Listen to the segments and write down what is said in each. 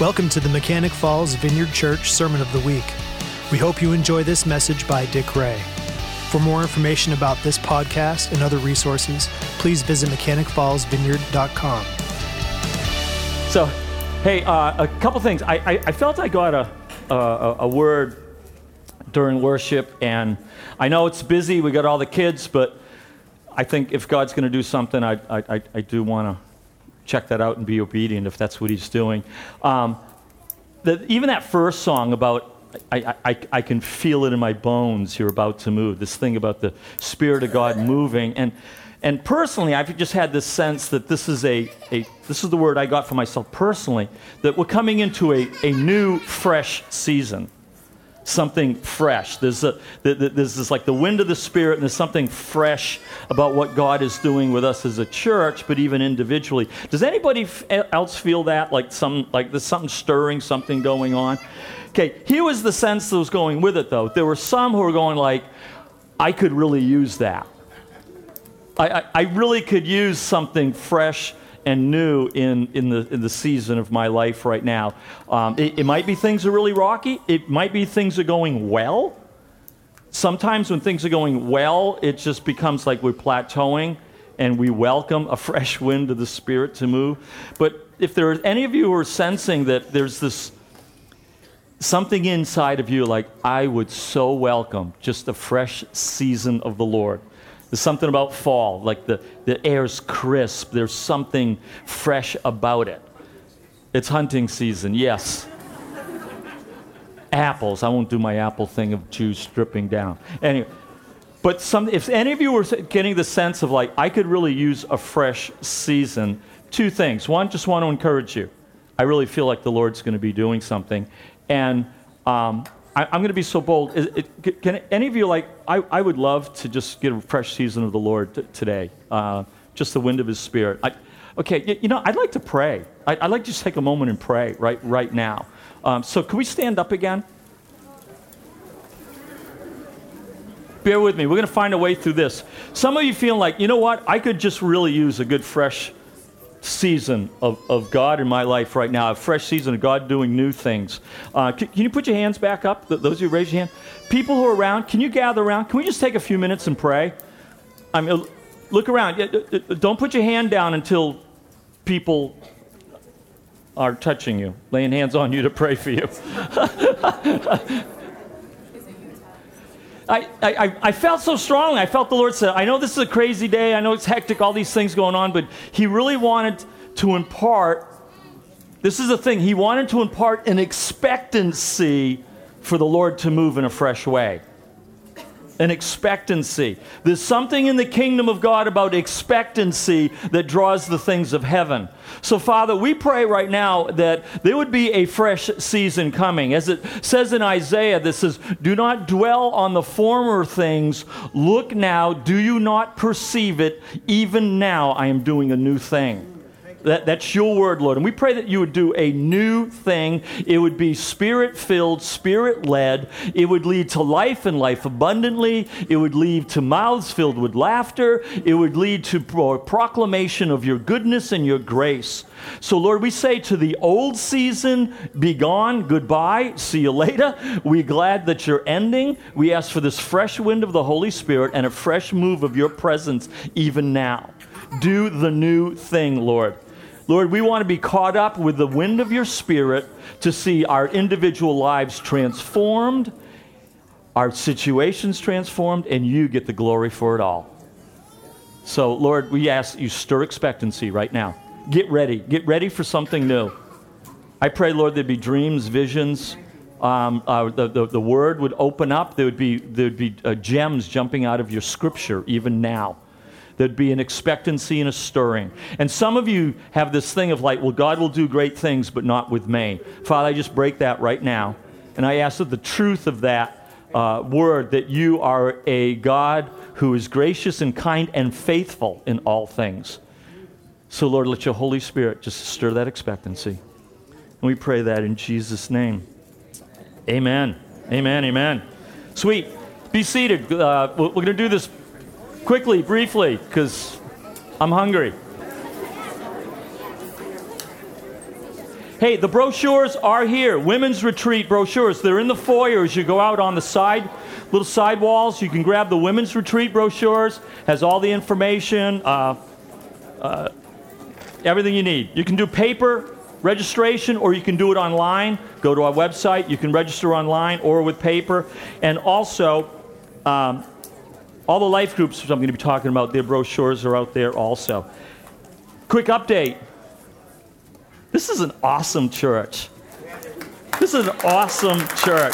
Welcome to the Mechanic Falls Vineyard Church Sermon of the Week. We hope you enjoy this message by Dick Ray. For more information about this podcast and other resources, please visit mechanicfallsvineyard.com. So, hey, a couple things. I felt I got a word during worship, and I know it's busy. We got all the kids, but I think if God's going to do something, I do want to check that out and be obedient if that's what He's doing. Even that first song about I can feel it in my bones, you're about to move. This thing about the Spirit of God moving, and personally, I've just had this sense that this is the word I got for myself personally, that we're coming into a new, fresh season. Something fresh. There's this like the wind of the Spirit, and there's something fresh about what God is doing with us as a church, but even individually. Does anybody else feel that? Like there's something stirring, something going on? Okay, here was the sense that was going with it, though. There were some who were going like, I could really use that. I really could use something fresh and new in the season of my life right now. It might be things are really rocky. It might be things are going well. Sometimes when things are going well, it just becomes like we're plateauing, and we welcome a fresh wind of the Spirit to move. But if there are any of you who are sensing that there's this something inside of you, like, I would so welcome just a fresh season of the Lord. There's something about fall, like the air's crisp. There's something fresh about it. It's hunting season, yes. Apples. I won't do my apple thing of juice dripping down. Anyway, but if any of you were getting the sense of like, I could really use a fresh season, two things. One, just want to encourage you. I really feel like the Lord's going to be doing something. And I'm going to be so bold. Can any of you, like, I would love to just get a fresh season of the Lord today. Just the wind of His Spirit. I'd like to pray. I'd like to just take a moment and pray right now. So can we stand up again? Bear with me. We're going to find a way through this. Some of you feel like, you know what? I could just really use a good fresh season of God in my life right now, a fresh season of God doing new things. Can you put your hands back up? Those of you raise your hand. People who are around, can you gather around? Can we just take a few minutes and pray? I mean, look around. Don't put your hand down until people are touching you, laying hands on you to pray for you. I felt so strongly. I felt the Lord say, I know this is a crazy day. I know it's hectic, all these things going on, but He really wanted to impart, this is the thing, He wanted to impart an expectancy for the Lord to move in a fresh way. An expectancy. There's something in the kingdom of God about expectancy that draws the things of heaven. So, Father, we pray right now that there would be a fresh season coming. As it says in Isaiah, this says, do not dwell on the former things. Look now, do you not perceive it? Even now I am doing a new thing. That's your word, Lord. And we pray that you would do a new thing. It would be Spirit-filled, Spirit-led. It would lead to life and life abundantly. It would lead to mouths filled with laughter. It would lead to proclamation of your goodness and your grace. So, Lord, we say to the old season, be gone, goodbye, see you later. We're glad that you're ending. We ask for this fresh wind of the Holy Spirit and a fresh move of your presence even now. Do the new thing, Lord. Lord, we want to be caught up with the wind of your Spirit to see our individual lives transformed, our situations transformed, and you get the glory for it all. So, Lord, we ask you stir expectancy right now. Get ready for something new. I pray, Lord, there'd be dreams, visions. The word would open up. There'd be gems jumping out of your scripture even now. There'd be an expectancy and a stirring. And some of you have this thing of like, well, God will do great things, but not with me. Father, I just break that right now. And I ask that the truth of that word, that you are a God who is gracious and kind and faithful in all things. So, Lord, let your Holy Spirit just stir that expectancy. And we pray that in Jesus' name. Amen. Amen. Amen. Sweet. Be seated. We're going to do this quickly, briefly, because I'm hungry. Hey, the brochures are here. Women's retreat brochures. They're in the foyer as you go out on the side, little side walls. You can grab the women's retreat brochures. Has all the information, everything you need. You can do paper registration, or you can do it online. Go to our website. You can register online or with paper. And also, all the life groups I'm going to be talking about, their brochures are out there also. Quick update. This is an awesome church. This is an awesome church.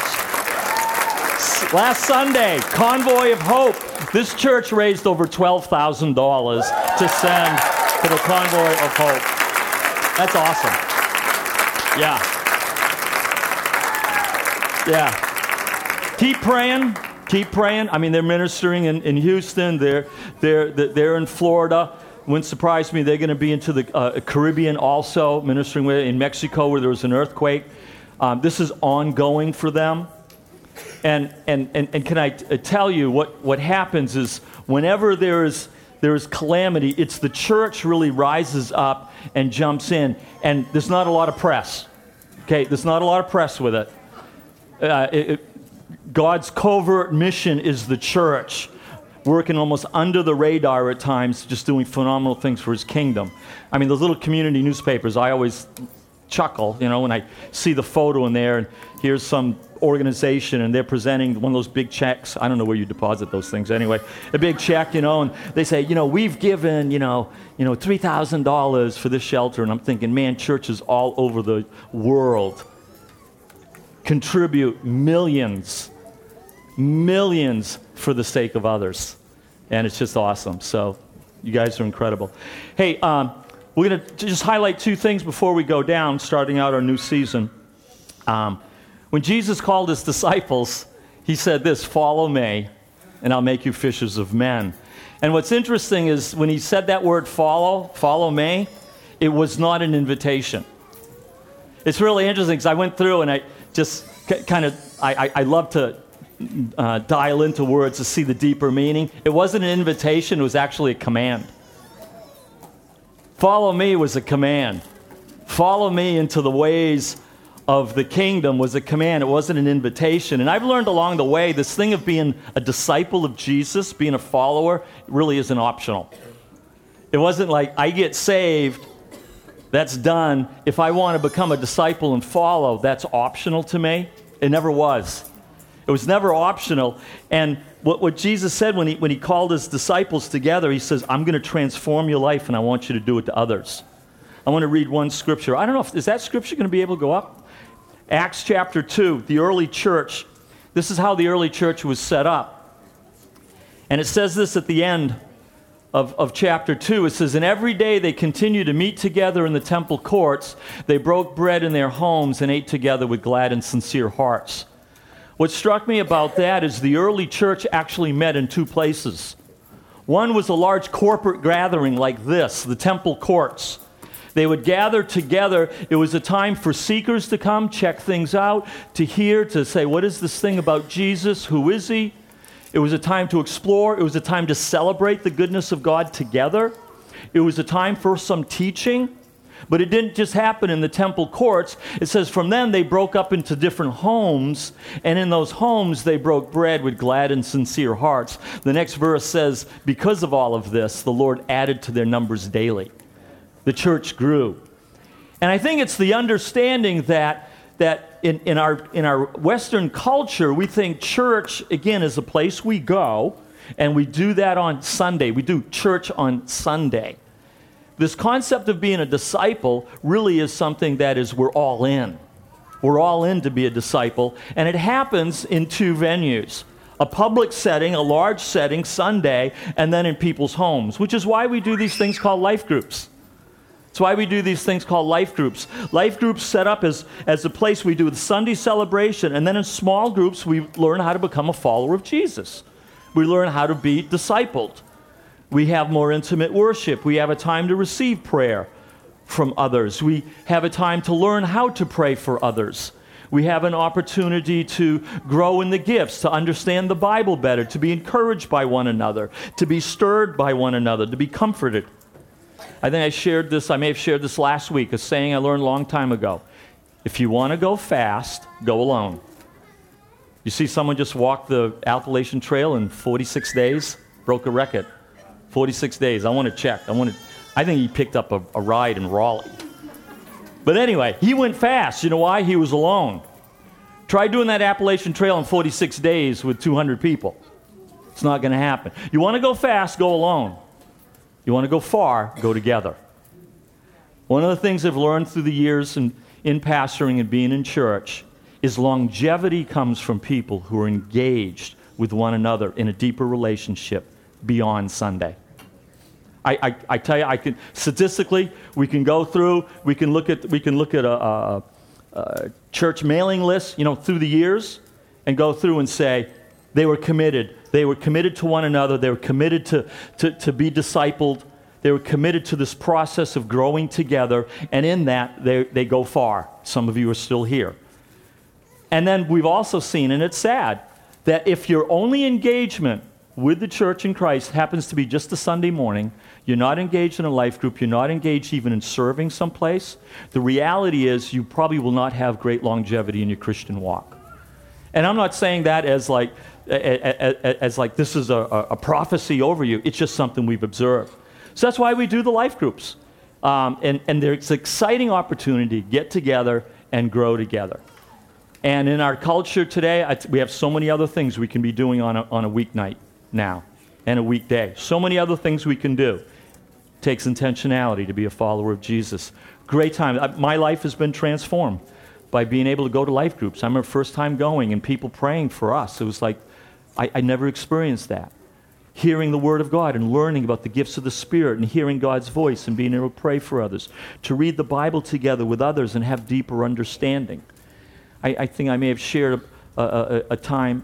Last Sunday, Convoy of Hope. This church raised over $12,000 to send to the Convoy of Hope. That's awesome. Yeah. Yeah. Keep praying. Keep praying. I mean, they're ministering in Houston. They're in Florida. Wouldn't surprise me. They're going to be into the Caribbean also, ministering in Mexico where there was an earthquake. This is ongoing for them. And can I tell you what happens is whenever there is calamity, it's the church really rises up and jumps in. And there's not a lot of press. Okay, there's not a lot of press with it. God's covert mission is the church, working almost under the radar at times, just doing phenomenal things for his kingdom. I mean, those little community newspapers, I always chuckle, when I see the photo in there, and here's some organization, and they're presenting one of those big checks. I don't know where you deposit those things anyway. A big check, and they say, we've given, $3,000 for this shelter. And I'm thinking, man, churches all over the world contribute millions for the sake of others. And it's just awesome. So you guys are incredible. Hey, we're going to just highlight two things before we go down, starting out our new season. When Jesus called his disciples, he said this, "Follow me, and I'll make you fishers of men." And what's interesting is when he said that word follow me, it was not an invitation. It's really interesting because I went through and I just I love to dial into words to see the deeper meaning. It wasn't an invitation, it was actually a command. Follow me was a command. Follow me into the ways of the kingdom was a command. It wasn't an invitation. And I've learned along the way, this thing of being a disciple of Jesus, being a follower, really isn't optional. It wasn't like I get saved, that's done. If I want to become a disciple and follow, that's optional to me. It never was. It was never optional. And what Jesus said when he called his disciples together, he says, I'm going to transform your life and I want you to do it to others. I want to read one scripture. I don't know, is that scripture going to be able to go up? Acts chapter 2, the early church. This is how the early church was set up. And it says this at the end of chapter 2. It says, and every day they continued to meet together in the temple courts. They broke bread in their homes and ate together with glad and sincere hearts. What struck me about that is the early church actually met in two places. One was a large corporate gathering like this, the temple courts. They would gather together. It was a time for seekers to come, check things out, to hear, to say, what is this thing about Jesus? Who is he? It was a time to explore. It was a time to celebrate the goodness of God together. It was a time for some teaching. But it didn't just happen in the temple courts. It says from then they broke up into different homes, and in those homes they broke bread with glad and sincere hearts. The next verse says, because of all of this, the Lord added to their numbers daily. The church grew. And I think it's the understanding that in our Western culture, we think church, again, is a place we go, and we do that on Sunday. We do church on Sunday. This concept of being a disciple really is something that is we're all in. We're all in to be a disciple, and it happens in two venues. A public setting, a large setting, Sunday, and then in people's homes, which is why we do these things called life groups. That's why we do these things called life groups. Life groups set up as a place we do the Sunday celebration, and then in small groups we learn how to become a follower of Jesus. We learn how to be discipled. We have more intimate worship. We have a time to receive prayer from others. We have a time to learn how to pray for others. We have an opportunity to grow in the gifts, to understand the Bible better, to be encouraged by one another, to be stirred by one another, to be comforted. I think I may have shared this last week, a saying I learned a long time ago. If you want to go fast, go alone. You see someone just walk the Appalachian Trail in 46 days, broke a record. 46 days. I want to check. I think he picked up a ride in Raleigh. But anyway, he went fast. You know why? He was alone. Try doing that Appalachian Trail in 46 days with 200 people. It's not going to happen. You want to go fast, go alone. You want to go far, go together. One of the things I've learned through the years in pastoring and being in church is longevity comes from people who are engaged with one another in a deeper relationship beyond Sunday. I tell you, I can statistically, we can go through, we can look at a church mailing list, through the years, and go through and say they were committed. They were committed to one another. They were committed to be discipled. They were committed to this process of growing together, and in that, they go far. Some of you are still here. And then we've also seen, and it's sad, that if your only engagement with the church in Christ happens to be just a Sunday morning, you're not engaged in a life group, you're not engaged even in serving someplace, the reality is you probably will not have great longevity in your Christian walk. And I'm not saying that as like this is a prophecy over you. It's just something we've observed. So that's why we do the life groups. And there's an exciting opportunity to get together and grow together. And in our culture today, we have so many other things we can be doing on a weeknight now and a weekday. So many other things we can do. It takes intentionality to be a follower of Jesus. Great time. My life has been transformed by being able to go to life groups. I remember first time going and people praying for us. It was like, I never experienced that. Hearing the Word of God and learning about the gifts of the Spirit and hearing God's voice and being able to pray for others. To read the Bible together with others and have deeper understanding. I think I may have shared a time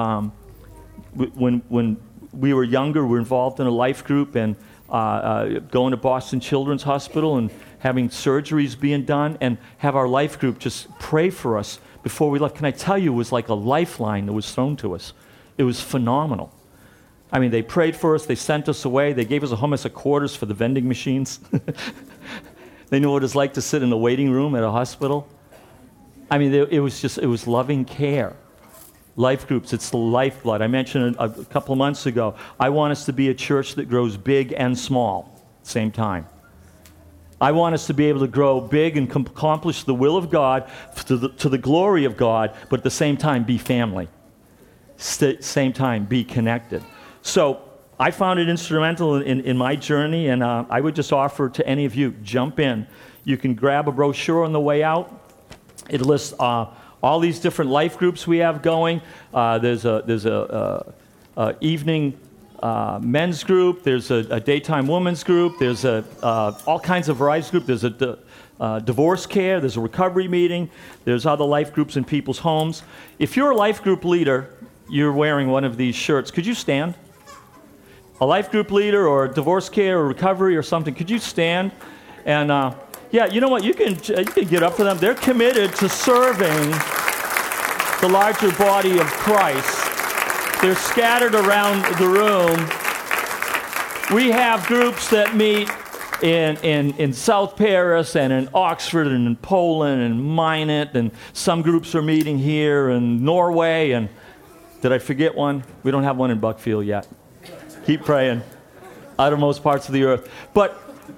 when we were younger, we were involved in a life group and going to Boston Children's Hospital and having surgeries being done and have our life group just pray for us before we left. Can I tell you, it was like a lifeline that was thrown to us. It was phenomenal. I mean, they prayed for us, they sent us away, they gave us a hummus of quarters for the vending machines. They knew what it's like to sit in the waiting room at a hospital. I mean, it was loving care. Life groups, it's the lifeblood. I mentioned a couple of months ago, I want us to be a church that grows big and small at the same time. I want us to be able to grow big and accomplish the will of God to the glory of God, but at the same time be family. Same time be connected. So I found it instrumental in my journey, and I would just offer to any of you, jump in. You can grab a brochure on the way out. It lists all these different life groups we have going. There's a evening men's group. There's a daytime women's group. There's all kinds of varieties of groups. There's a divorce care. There's a recovery meeting. There's other life groups in people's homes. If you're a life group leader, you're wearing one of these shirts. Could you stand? A life group leader or divorce care or recovery or something, could you stand? And yeah, you know what? You can get up for them. They're committed to serving the larger body of Christ. They're scattered around the room. We have groups that meet in South Paris and in Oxford and in Poland and Minot, and some groups are meeting here in Norway. And did I forget one? We don't have one in Buckfield yet. Keep praying. Outermost parts of the earth. But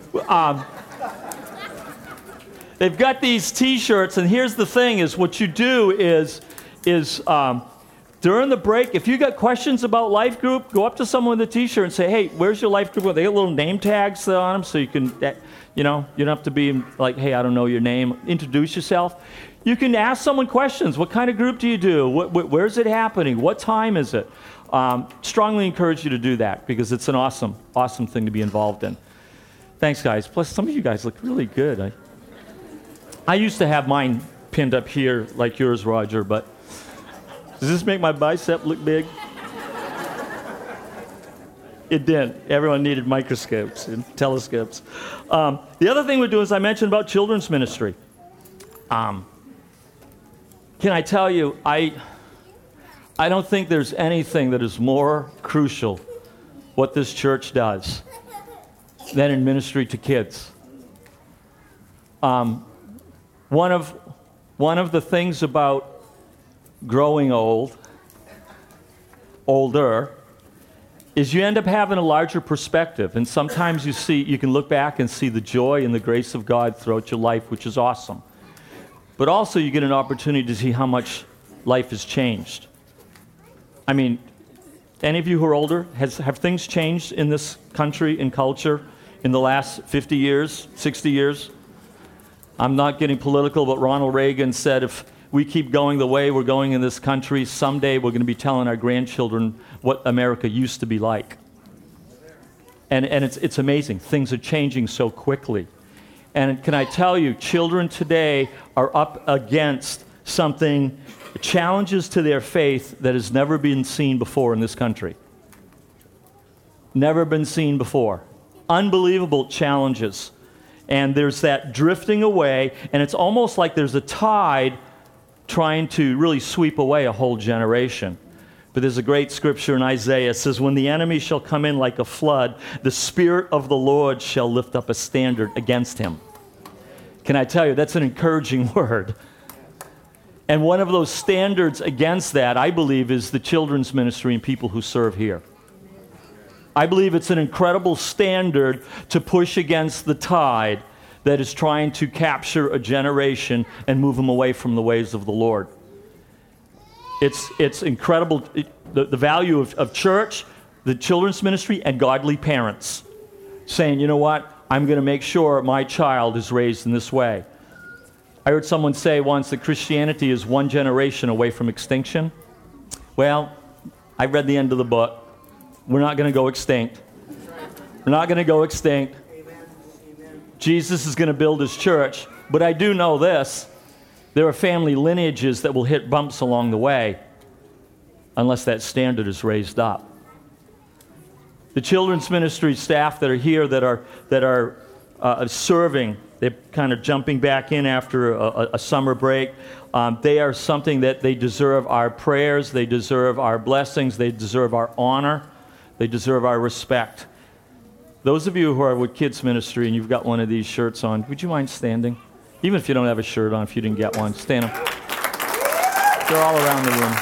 they've got these T-shirts, and here's the thing: is what you do is during the break, if you got questions about life group, go up to someone with a T-shirt and say, "Hey, where's your life group?" They got little name tags on them, so you can, you don't have to be like, "Hey, I don't know your name." Introduce yourself. You can ask someone questions. What kind of group do you do? Where's it happening? What time is it? Strongly encourage you to do that because it's an awesome, awesome thing to be involved in. Thanks, guys. Plus, some of you guys look really good. I used to have mine pinned up here like yours, Roger, but does this make my bicep look big? It did. Everyone needed microscopes and telescopes. The other thing we're doing is I mentioned about children's ministry. Can I tell you, I don't think there's anything that is more crucial what this church does than in ministry to kids. One of one of the things about growing older, is you end up having a larger perspective. And sometimes you can look back and see the joy and the grace of God throughout your life, which is awesome. But also you get an opportunity to see how much life has changed. I mean, any of you who are older, have things changed in this country and culture in the last 50 years, 60 years? I'm not getting political, but Ronald Reagan said if we keep going the way we're going in this country, someday we're going to be telling our grandchildren what America used to be like. And it's amazing. Things are changing so quickly. And can I tell you, children today are up against something, challenges to their faith that has never been seen before in this country. Never been seen before. Unbelievable challenges. And there's that drifting away, and it's almost like there's a tide trying to really sweep away a whole generation. But there's a great scripture in Isaiah. It says, when the enemy shall come in like a flood, the Spirit of the Lord shall lift up a standard against him. Can I tell you, that's an encouraging word. And one of those standards against that, I believe, is the children's ministry and people who serve here. I believe it's an incredible standard to push against the tide that is trying to capture a generation and move them away from the ways of the Lord. It's incredible, the value of church, the children's ministry, and godly parents saying, you know what, I'm going to make sure my child is raised in this way. I heard someone say once that Christianity is one generation away from extinction. Well, I read the end of the book. We're not going to go extinct. We're not going to go extinct. Jesus is going to build his church. But I do know this. There are family lineages that will hit bumps along the way unless that standard is raised up. The children's ministry staff that are here that are serving, they're kind of jumping back in after a summer break. They are something that they deserve our prayers, they deserve our blessings, they deserve our honor, they deserve our respect. Those of you who are with kids ministry and you've got one of these shirts on, would you mind standing? Even if you don't have a shirt on, if you didn't get one, stand up. They're all around the room.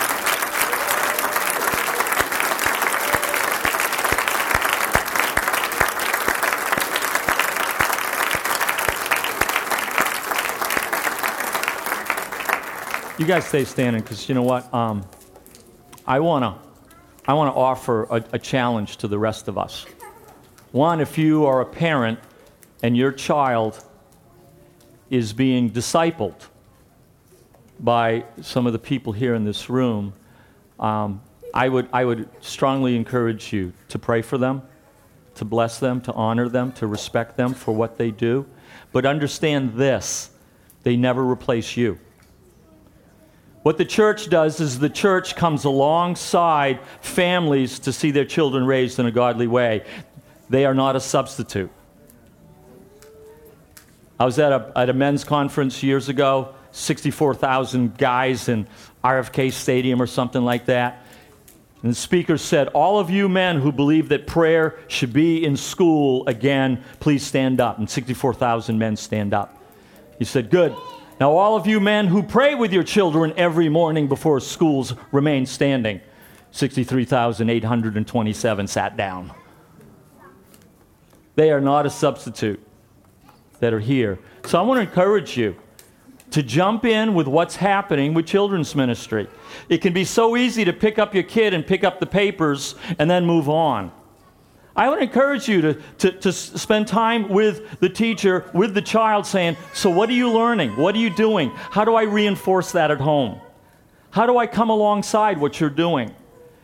You guys stay standing because you know what? I want to offer a challenge to the rest of us. One, if you are a parent and your child is being discipled by some of the people here in this room, I would strongly encourage you to pray for them, to bless them, to honor them, to respect them for what they do. But understand this, they never replace you. What the church does is the church comes alongside families to see their children raised in a godly way. They are not a substitute. I was at a men's conference years ago, 64,000 guys in RFK Stadium or something like that. And the speaker said, all of you men who believe that prayer should be in school again, please stand up. And 64,000 men stand up. He said, good. Now all of you men who pray with your children every morning before schools remain standing. 63,827 sat down. They are not a substitute that are here. So I want to encourage you to jump in with what's happening with children's ministry. It can be so easy to pick up your kid and pick up the papers and then move on. I would encourage you to spend time with the teacher, with the child, saying, so what are you learning? What are you doing? How do I reinforce that at home? How do I come alongside what you're doing?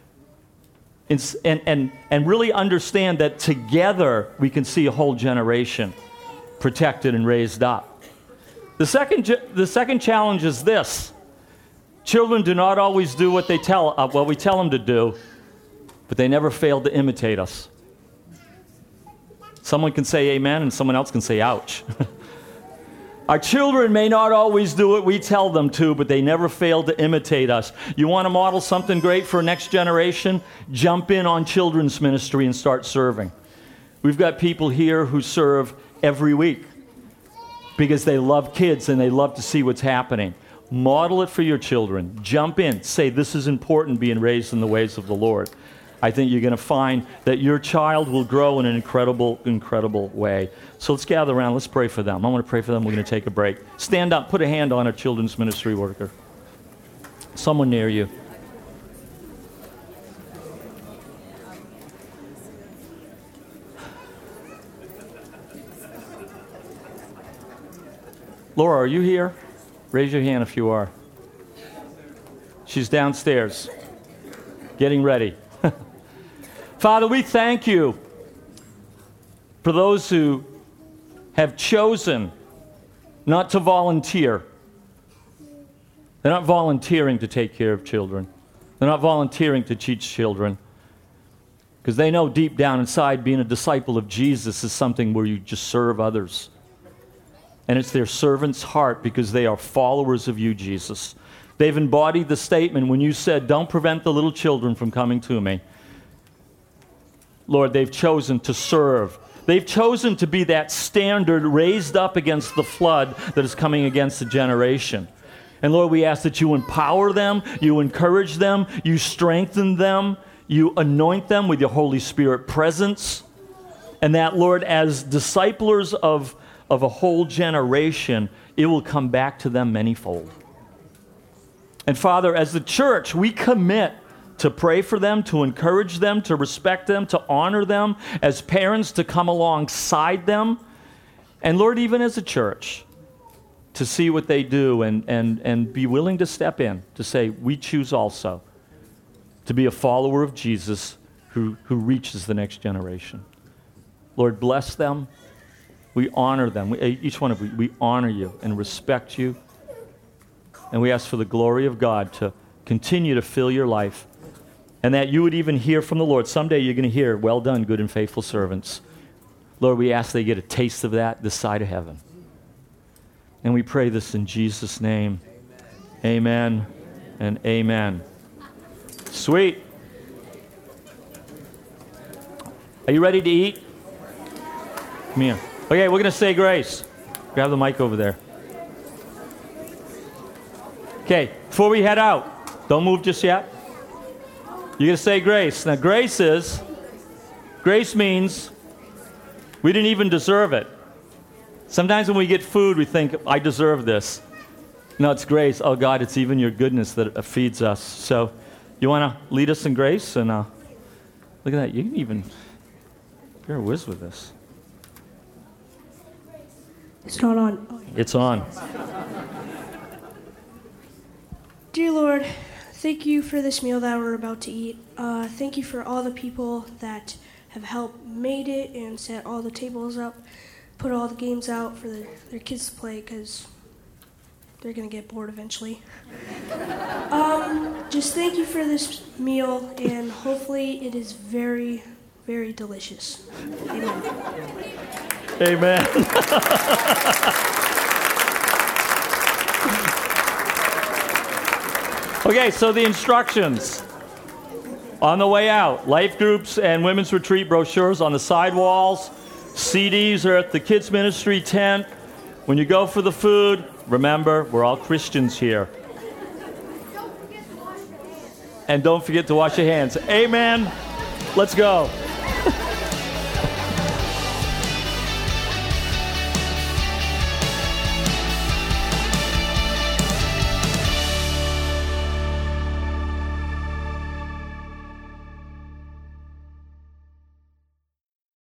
And really understand that together we can see a whole generation protected and raised up. The second challenge is this. Children do not always do what we tell them to do, but they never fail to imitate us. Someone can say amen and someone else can say ouch. Our children may not always do what we tell them to, but they never fail to imitate us. You want to model something great for next generation? Jump in on children's ministry and start serving. We've got people here who serve every week because they love kids and they love to see what's happening. Model it for your children. Jump in. Say, this is important, being raised in the ways of the Lord. I think you're going to find that your child will grow in an incredible, incredible way. So let's gather around. Let's pray for them. I want to pray for them. We're going to take a break. Stand up. Put a hand on a children's ministry worker. Someone near you. Laura, are you here? Raise your hand if you are. She's downstairs, getting ready. Father, we thank you for those who have chosen not to volunteer. They're not volunteering to take care of children. They're not volunteering to teach children. Because they know deep down inside being a disciple of Jesus is something where you just serve others. And it's their servant's heart because they are followers of you, Jesus. They've embodied the statement when you said, don't prevent the little children from coming to me. Lord, they've chosen to serve. They've chosen to be that standard raised up against the flood that is coming against the generation. And Lord, we ask that you empower them, you encourage them, you strengthen them, you anoint them with your Holy Spirit presence. And that, Lord, as disciplers of a whole generation, it will come back to them manyfold. And Father, as the church, we commit to pray for them, to encourage them, to respect them, to honor them, as parents to come alongside them, and Lord, even as a church, to see what they do and be willing to step in, to say, we choose also to be a follower of Jesus who reaches the next generation. Lord, bless them. We honor them. Each one of you, we honor you and respect you. And we ask for the glory of God to continue to fill your life. And that you would even hear from the Lord. Someday you're going to hear, well done, good and faithful servants. Lord, we ask they get a taste of that this side of heaven. And we pray this in Jesus' name. Amen and amen. Sweet. Are you ready to eat? Come here. Okay, we're going to say grace. Grab the mic over there. Okay, before we head out, don't move just yet. You're going to say grace. Now, grace means we didn't even deserve it. Sometimes when we get food, we think, I deserve this. No, it's grace. Oh, God, it's even your goodness that feeds us. So you want to lead us in grace? And look at that. You can even, you're a whiz with this. It's not on. It's on. Dear Lord, thank you for this meal that we're about to eat. Thank you for all the people that have helped made it and set all the tables up, put all the games out for their kids to play because they're going to get bored eventually. Just thank you for this meal, and hopefully it is very, very delicious. Amen. Amen. Okay, so the instructions. On the way out, life groups and women's retreat brochures on the sidewalls. CDs are at the kids' ministry tent. When you go for the food, remember, we're all Christians here. And don't forget to wash your hands. Amen. Let's go.